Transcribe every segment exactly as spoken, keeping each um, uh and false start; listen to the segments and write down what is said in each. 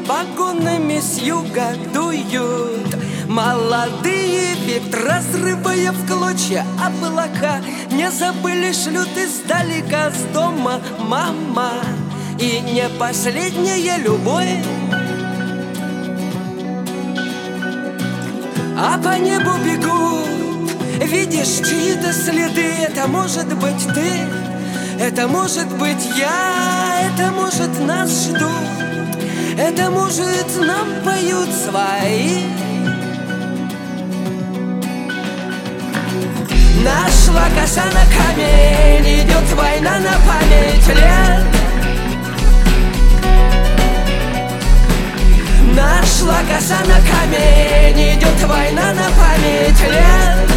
вагонами с юга дуют молодые ветра, разрывая в клочья облака. Не забыли, шлют издалека с дома мама. И не последняя любовь, а по небу бегут, видишь, чьи-то следы. Это может быть ты, это может быть я, это может нас ждут, это может нам поют свои. Нашла коса на камень, идет война на память лет. Нашла коса на камень, идет война на память лет.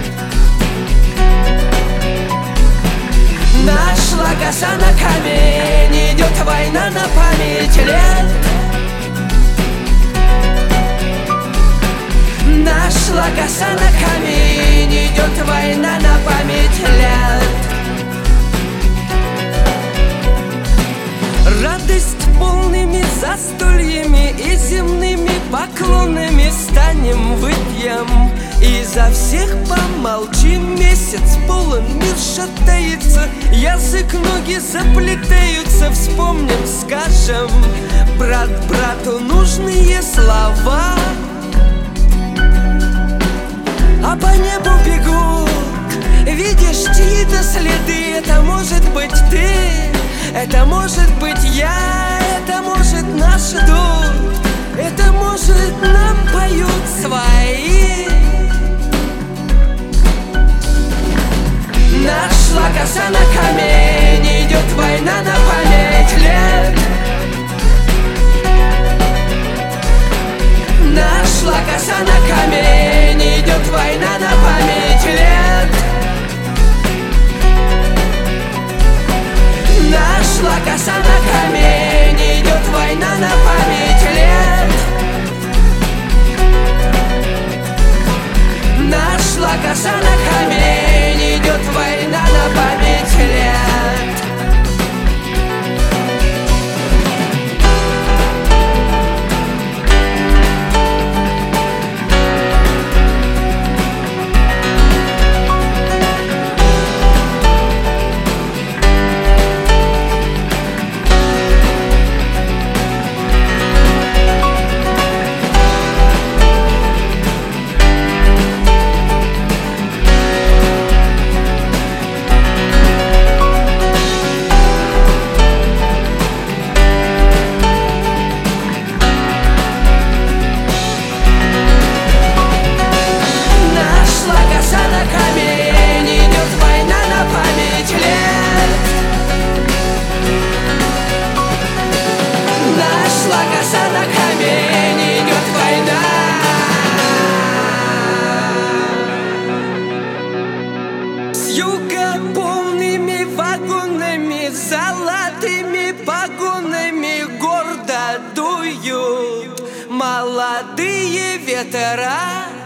Нашла коса на камень, идет война на память лет. Нашла коса на камень, идет война на память лет. Радость полными застольями и земными поклонами станем, выпьем и за всех помолчим. Месяц полон, мир шатается, язык, ноги заплетаются. Вспомним, скажем брат брату нужные слова. А по небу бегут, видишь, чьи-то следы. Это может быть ты, это может быть я, это может нас ждут, это может нам поют свои. Нашла коса на камень, идет война на память лет. Нашла коса на камень, идет война на память лет. Нашла коса на камень, идет война на память лет. Нашла коса на камень, идет война на память лет. Полными вагонами, золотыми погонами гордо дуют молодые ветра.